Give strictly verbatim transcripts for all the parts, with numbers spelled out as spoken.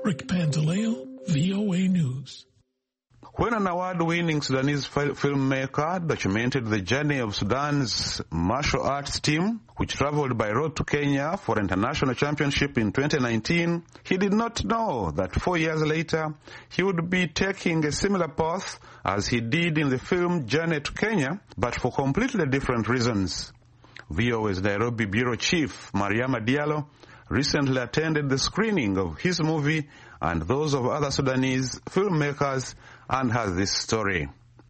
Rick Pantaleo, V O A News. When an award-winning Sudanese filmmaker documented the journey of Sudan's martial arts team, which traveled by road to Kenya for international championship in twenty nineteen, he did not know that four years later he would be taking a similar path as he did in the film Journey to Kenya, but for completely different reasons. V O A's Nairobi Bureau Chief, Mariama Diallo, recently attended the screening of his movie and those of other Sudanese filmmakers and has this story.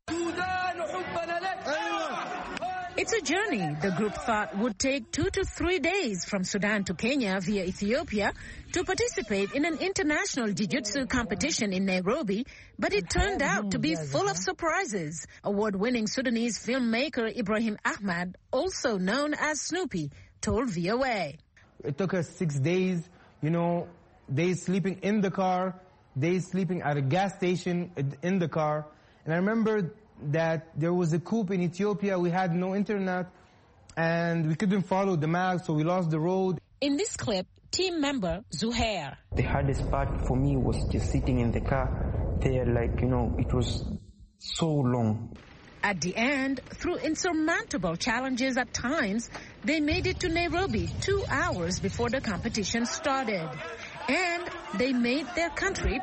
It's a journey the group thought would take two to three days from Sudan to Kenya via Ethiopia to participate in an international jiu-jitsu competition in Nairobi, but it turned out to be full of surprises. Award-winning Sudanese filmmaker Ibrahim Ahmad, also known as Snoopy, told V O A. It took us six days, you know, days sleeping in the car, days sleeping at a gas station in the car. And I remember that there was a coup in Ethiopia. We had no internet and we couldn't follow the map, so we lost the road. In this clip, team member Zuhair. The hardest part for me was just sitting in the car there, like, you know, it was so long. At the end, through insurmountable challenges at times, they made it to Nairobi two hours before the competition started. And they made their country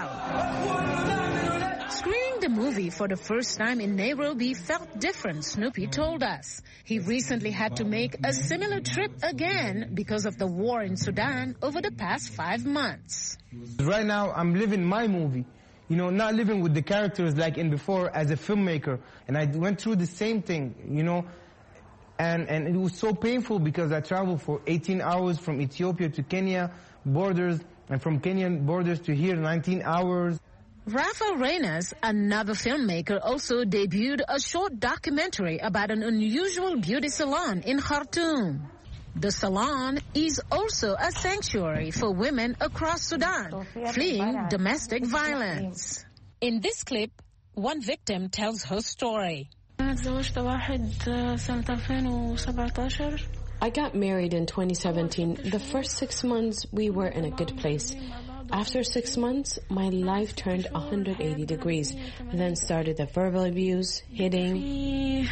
proud. Screening the movie for the first time in Nairobi felt different, Snoopy told us. He recently had to make a similar trip again because of the war in Sudan over the past five months. Right now, I'm living my movie. You know, not living with the characters like in before as a filmmaker. And I went through the same thing, you know. And, and it was so painful because I traveled for eighteen hours from Ethiopia to Kenya borders, and from Kenyan borders to here, nineteen hours. Rafa Reynas, another filmmaker, also debuted a short documentary about an unusual beauty salon in Khartoum. The salon is also a sanctuary for women across Sudan, fleeing domestic violence. In this clip, one victim tells her story. I got married in twenty seventeen. The first six months, we were in a good place. After six months, my life turned one hundred eighty degrees. Then started the verbal abuse, hitting.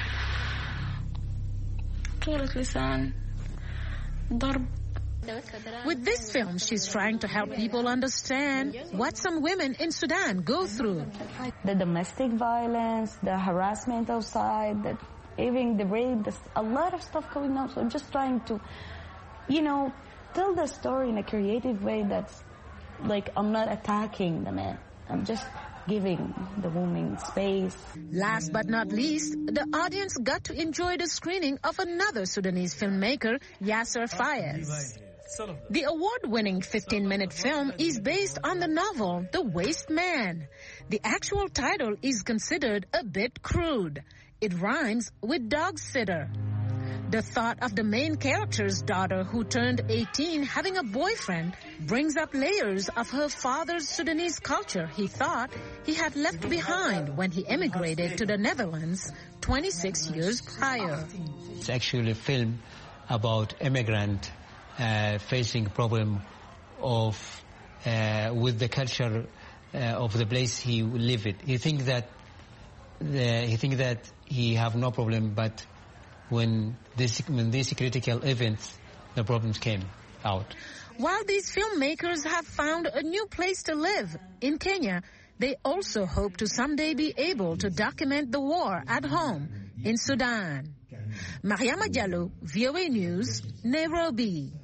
With this film, she's trying to help people understand what some women in Sudan go through. The domestic violence, the harassment outside, the, even the rape, there's a lot of stuff going on. So I'm just trying to, you know, tell the story in a creative way that's like I'm not attacking the man. I'm just giving the woman space. Last but not least, the audience got to enjoy the screening of another Sudanese filmmaker, Yasser Fayez. The award-winning fifteen-minute film is based on the novel The Waste Man. The actual title is considered a bit crude. It rhymes with dog sitter. The thought of the main character's daughter, who turned eighteen, having a boyfriend, brings up layers of her father's Sudanese culture he thought he had left behind when he emigrated to the Netherlands twenty-six years prior. It's actually a film about immigrant uh, facing problem of uh, with the culture uh, of the place he live in. He think that the, he think that he have no problem, but when this when these critical events, the problems came out. While these filmmakers have found a new place to live in Kenya, they also hope to someday be able to document the war at home in Sudan. Mariama Diallo, V O A News, Nairobi.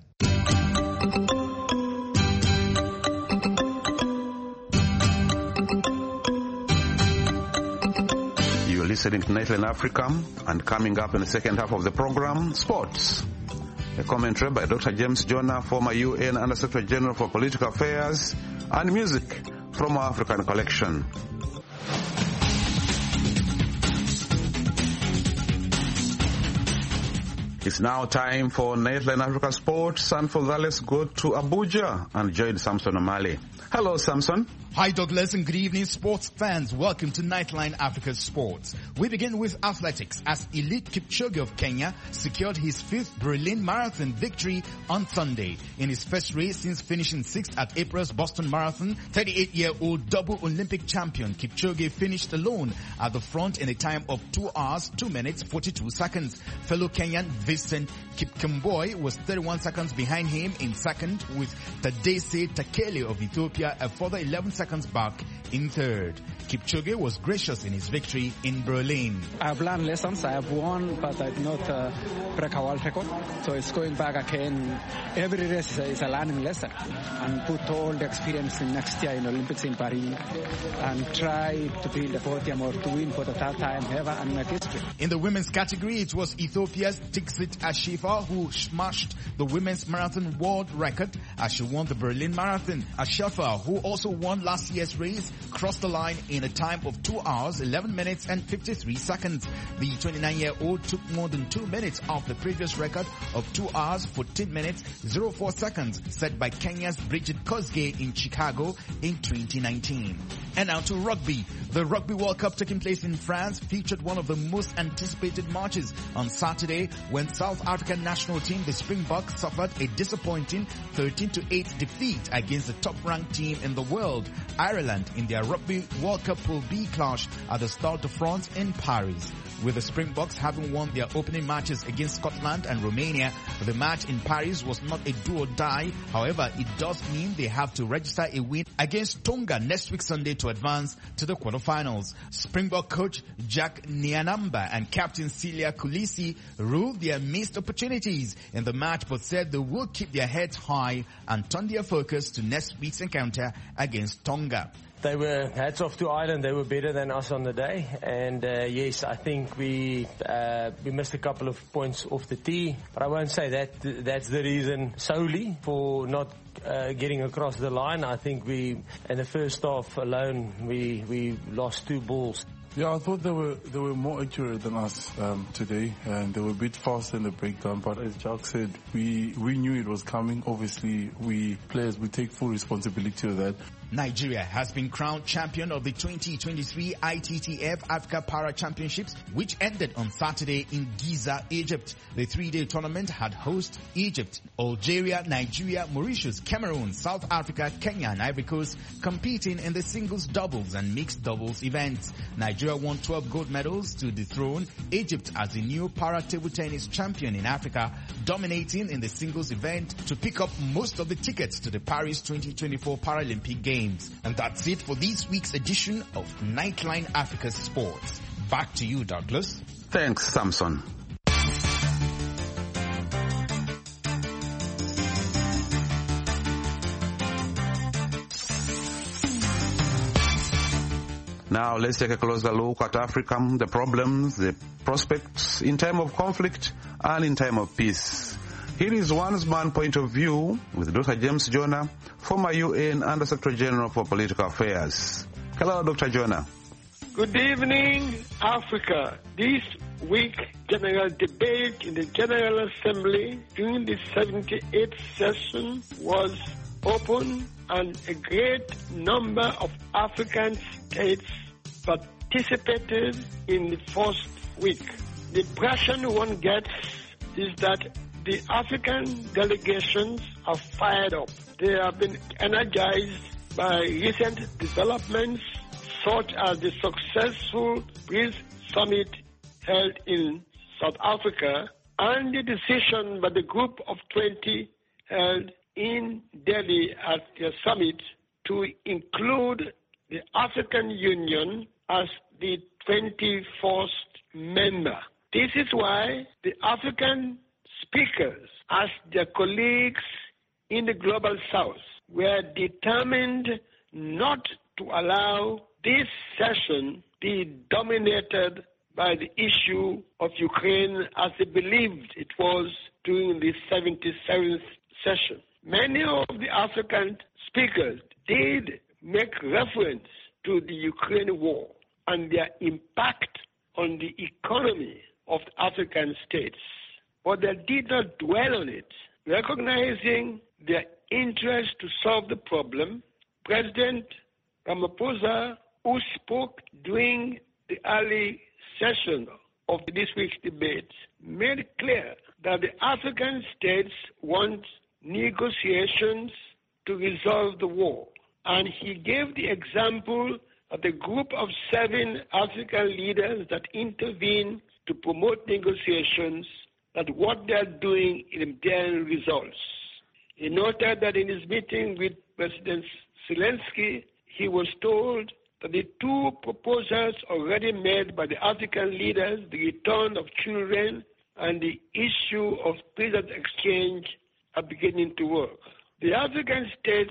You're listening to Nightline Africa, and coming up in the second half of the program, sports. A commentary by Doctor James Jonah, former U N Under-Secretary General for Political Affairs, and music from our African collection. It's now time for Nightline Africa Sport. Sanford, let's go to Abuja and join Samson Omale. Hello, Samson. Hi, Douglas, and good evening, sports fans. Welcome to Nightline Africa Sports. We begin with athletics as Eliud Kipchoge of Kenya secured his fifth Berlin Marathon victory on Sunday. In his first race since finishing sixth at April's Boston Marathon, thirty-eight-year-old double Olympic champion Kipchoge finished alone at the front in a time of two hours, two minutes, forty-two seconds. Fellow Kenyan Vincent Kipkemboi was thirty-one seconds behind him in second, with Tadesse Takele of Ethiopia a further eleven seconds back in third. Kipchoge was gracious in his victory in Berlin. I've learned lessons. I have won, but I did not uh, break a world record. So it's going back again. Every race is a learning lesson, and put all the experience in next year in Olympics in Paris, and try to be in the podium or to win for the third time ever and make history. In the women's category, it was Ethiopia's Tiksit Ashifa who smashed the women's marathon world record as she won the Berlin Marathon. Ashifa, who also won last year's race, crossed the line in a time of two hours, eleven minutes and fifty-three seconds. The twenty-nine-year-old took more than two minutes off the previous record of two hours, fourteen minutes, zero four seconds set by Kenya's Bridget Kosgei in Chicago in twenty nineteen. And now to rugby. The Rugby World Cup taking place in France featured one of the most anticipated matches on Saturday when South African national team, the Springboks, suffered a disappointing thirteen to eight defeat against the top-ranked team in the world, Ireland, in their Rugby World Cup Pool B clash at the Stade de France in Paris. With the Springboks having won their opening matches against Scotland and Romania, the match in Paris was not a do or die. However, it does mean they have to register a win against Tonga next week Sunday to advance to the quarterfinals. Springbok coach Jack Nyanamba and captain Celia Kulisi ruled their missed opportunities in the match, but said they will keep their heads high and turn their focus to next week's encounter against Tonga. They were, hats off to Ireland, they were better than us on the day. And uh, yes, I think we uh, we missed a couple of points off the tee. But I won't say that that's the reason solely for not uh, getting across the line. I think we, in the first half alone, we, we lost two balls. Yeah, I thought they were they were more accurate than us um, today, and they were a bit faster in the breakdown. But as Jack said, we we knew it was coming. Obviously, we players we take full responsibility of that. Nigeria has been crowned champion of the twenty twenty-three I T T F Africa Para Championships, which ended on Saturday in Giza, Egypt. The three-day tournament had host Egypt, Algeria, Nigeria, Mauritius, Cameroon, South Africa, Kenya, and Ivory Coast competing in the singles doubles and mixed doubles events. Nigeria won twelve gold medals to dethrone Egypt as the new para table tennis champion in Africa, dominating in the singles event to pick up most of the tickets to the Paris twenty twenty-four Paralympic Games. And that's it for this week's edition of Nightline Africa Sports. Back to you, Douglas. Thanks, Samson. Now let's take a closer look at Africa, the problems, the prospects in time of conflict and in time of peace. Here is one's man point of view with Doctor James Jonah, former U N Under Secretary General for Political Affairs. Hello, Doctor Jonah. Good evening, Africa. This week, general debate in the General Assembly during the seventy-eighth session was open, and a great number of African states participated in the first week. The impression one gets is that the African delegations are fired up. They have been energized by recent developments such as the successful peace summit held in South Africa and the decision by the group of twenty held in Delhi at their summit to include the African Union as the twenty-first member. This is why the African speakers, as their colleagues in the Global South, were determined not to allow this session be dominated by the issue of Ukraine as they believed it was during the seventy-seventh session. Many of the African speakers did make reference to the Ukraine war and their impact on the economy of the African states. but they did not dwell on it. Recognizing their interest to solve the problem, President Ramaphosa, who spoke during the early session of this week's debate, made clear that the African states want negotiations to resolve the war. And he gave the example of the group of seven African leaders that intervened to promote negotiations, that what they are doing in their results. He noted that in his meeting with President Zelensky, he was told that the two proposals already made by the African leaders, the return of children and the issue of prisoners exchange, are beginning to work. The African states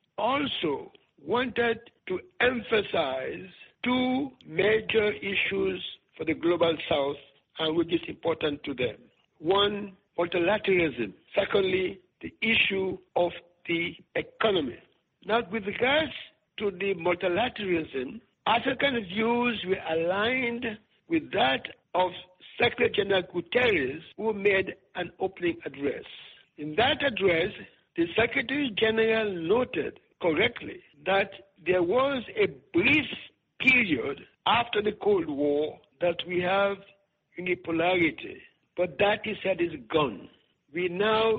also wanted to emphasize two major issues for the global south and which is important to them. One, multilateralism. Secondly, the issue of the economy. Now, with regards to the multilateralism, African views were aligned with that of Secretary General Guterres, who made an opening address. In that address, the Secretary General noted correctly that there was a brief period after the Cold War that we have unipolarity, but that, he said, is gone. We now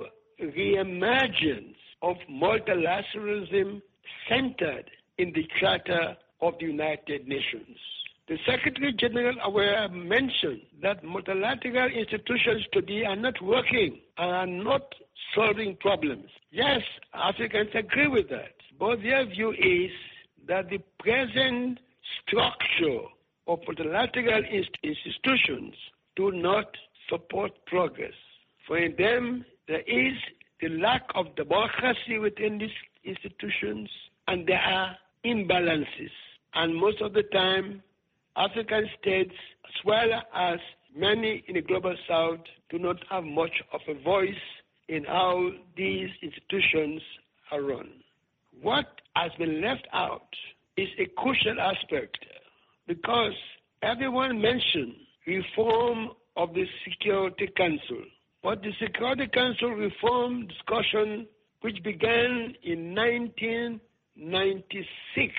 reimagine of multilateralism centered in the Charter of the United Nations. The Secretary General aware mentioned that multilateral institutions today are not working and are not solving problems. Yes, Africans agree with that, but their view is that the present structure of multilateral institutions do not support progress. For in them, there is the lack of democracy within these institutions, and there are imbalances. And most of the time, African states, as well as many in the global south, do not have much of a voice in how these institutions are run. What has been left out is a crucial aspect, because everyone mentioned reform of the Security Council. But the Security Council reform discussion, which began in nineteen ninety-six,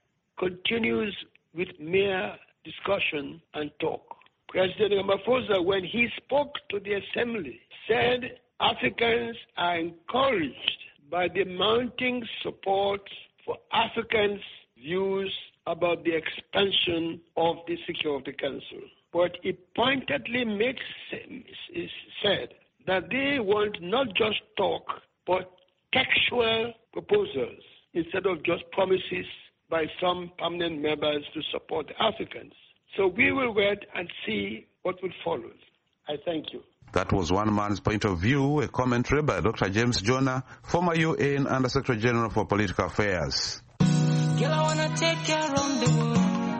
continues with mere discussion and talk. President Ramaphosa, when he spoke to the Assembly, said Africans are encouraged by the mounting support for Africans' views about the expansion of the Security Council. But he pointedly makes said that they want not just talk, but textual proposals instead of just promises by some permanent members to support the Africans. So we will wait and see what will follow. I thank you. That was one man's point of view, a commentary by Doctor James Jonah, former U N Under Secretary General for Political Affairs. Girl, I wanna take you around the world.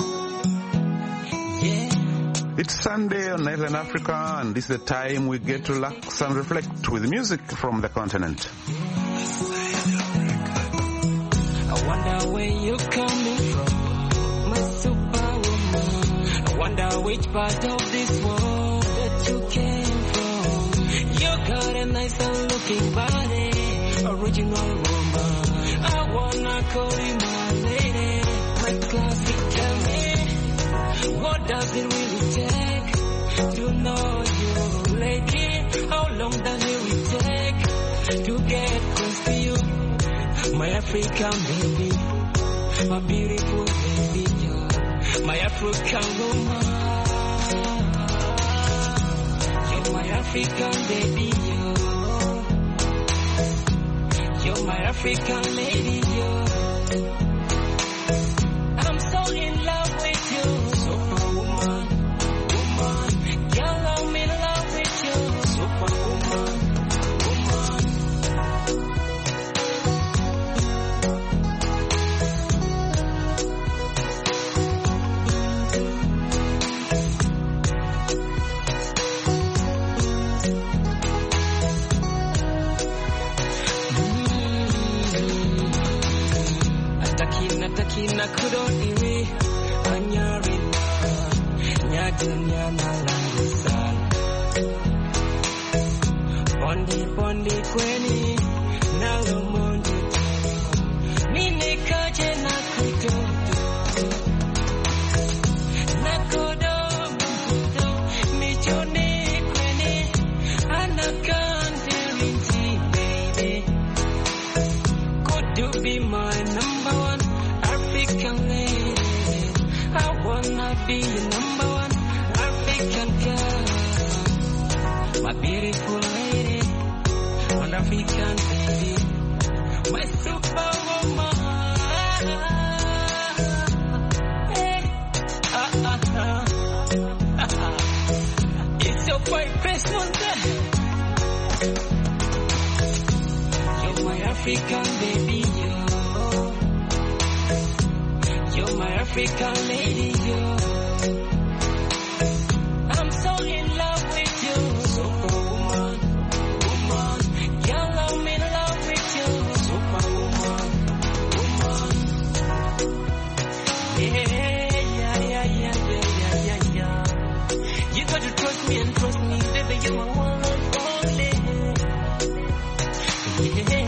Yeah. It's Sunday on Island Africa, and this is the time we get to relax and reflect with music from the continent. I wonder where you're coming from, my superwoman. I wonder which part of this world that you came from. You got a nice and looking body, original woman. I wanna call you my lady, my classic. Tell me, what does it really take to know you, lady? How long does it really take to get close to you? My African baby, my beautiful baby, my African woman. You're my African baby, you're my African lady. I'm so in love with you, superwoman, woman. Girl, I'm in love with you, superwoman. Kina kudoniwe anyarina nyajanya nalangusan Bondi, bondi, kweni, now mondo. Mine kaje nakuto. Nakodo, nakodo, michone kweni, anakante rinti, baby. Could you be my number one African lady? I wanna be your number one African girl. My beautiful lady, an African lady, my superwoman. Hey, ah, ah, ah. It's your boy Christmas Day. You're my African baby, yo. You're my African lady, yo. I'm so in love with you, superwoman, woman. Girl, I'm in love with you, superwoman, woman. Yeah, yeah, yeah, yeah, yeah, yeah, yeah. You gotta trust me and trust me, baby. You're my one and only. Yeah.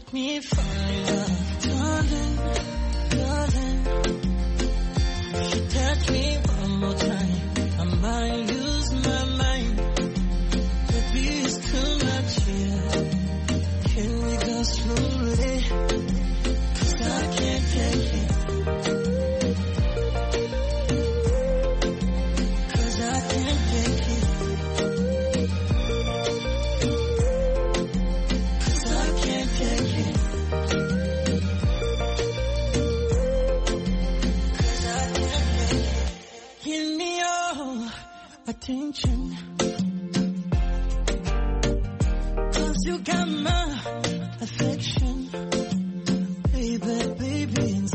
make me fall in love. Darling, darling, if you touch me one more time, I might lose my mind. Maybe it's too much here. Can we go slowly? Cause I can't take it. Cause I can't take it. Cause I can't take it. Cause I can't take it. Give me your attention. Cause you got my affection. Baby, baby, it's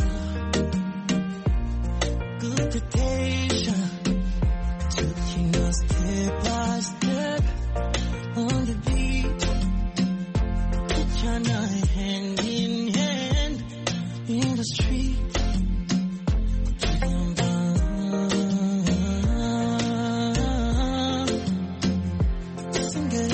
good to taste ya. Taking us step by step on the beat. Put your night hand in hand in the street. Sing it.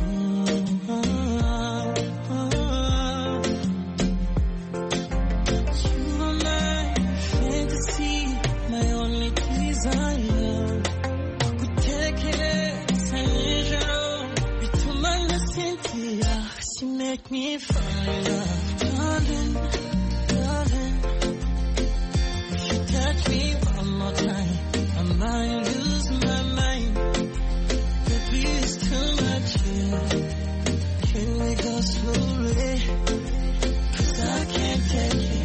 Make me fall in love, darling, darling. If you touch me one more time, I might lose my mind. Maybe it's too much here. Can we go slowly? Cause I can't take it.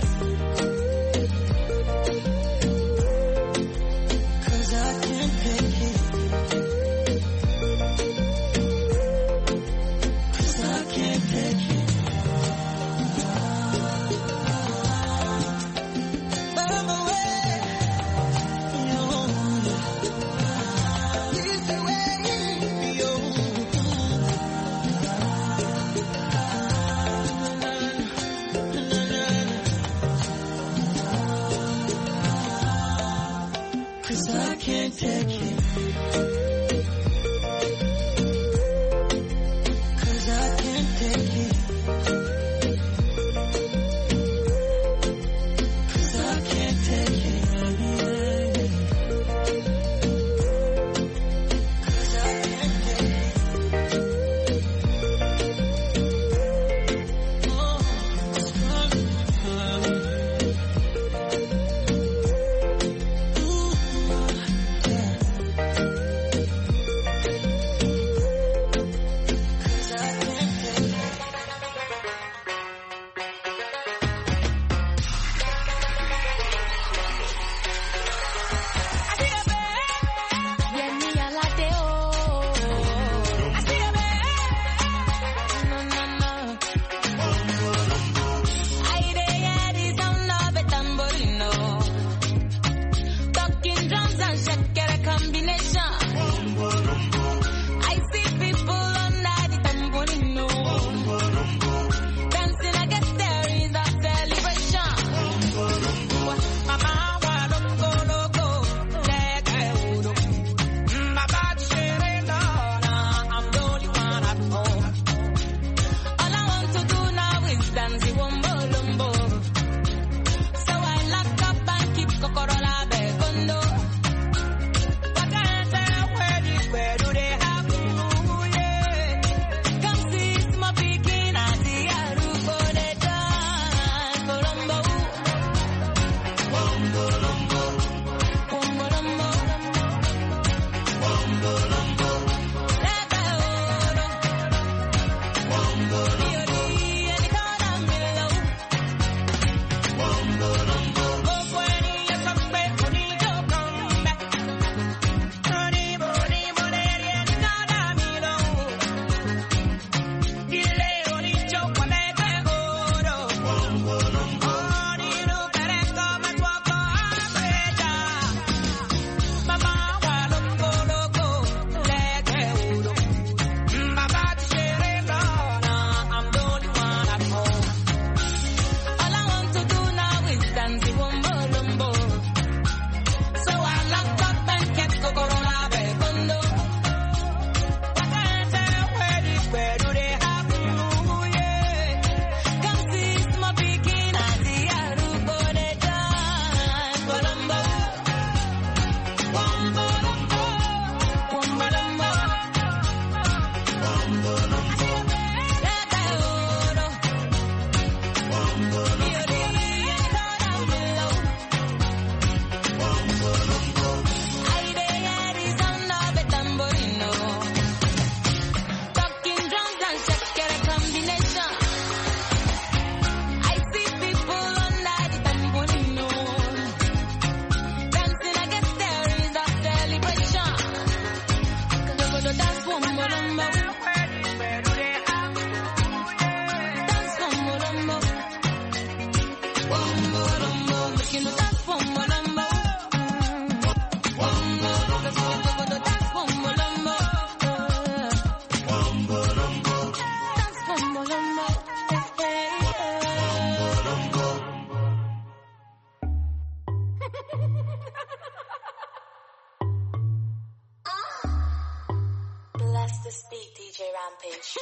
Cause I can't take it. Cause I can't take it. make you dance for Malamba. Bless the speak, D J Rampage.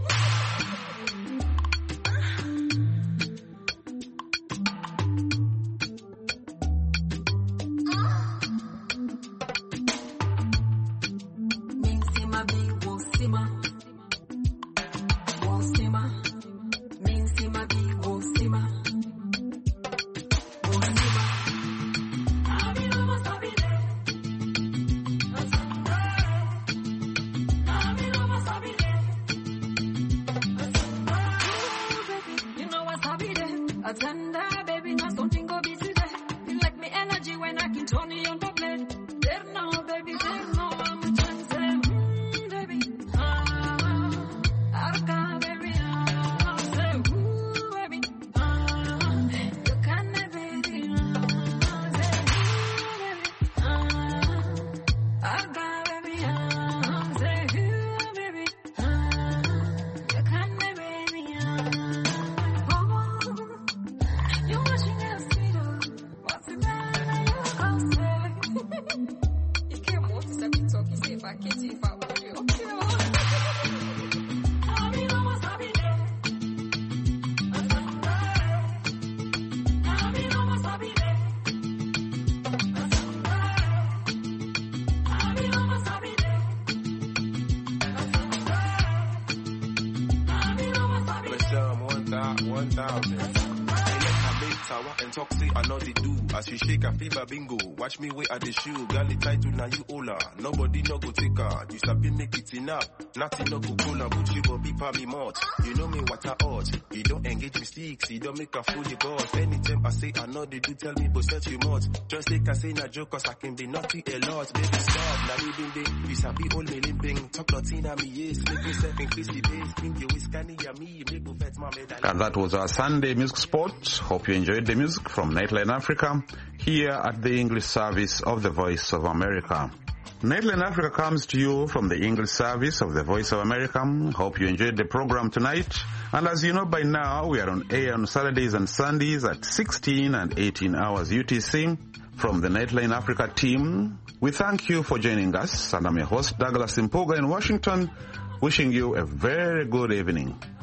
As you shake a fever bingo, watch me wait at the shoe. Girl, the title now you hola. Nobody no go take her. You sabi make it enough. Nothing no go cola. Gucci will be pa me mouth. You know me what I ought. You don't engage mistakes. You don't make a fool you God. Anytime I say I know they do tell me but set you mouth. Just take a say na joke cause I can be naughty a lot. Baby stop. Now you bing bing. You sabi hold me limping. Talk nothing at me yes. Make me step increase the bass. Bring your whiskey ya me. Make me fetch my medal. And that was our Sunday Music Spot. Hope you enjoyed the music from Nightline Africa here at the English service of the Voice of America. Nightline Africa comes to you from the English service of the Voice of America. Hope you enjoyed the program tonight. And as you know by now, we are on air on Saturdays and Sundays at sixteen and eighteen hours U T C. From the Nightline Africa team, we thank you for joining us. And I'm your host, Douglas Impoga in Washington, wishing you a very good evening.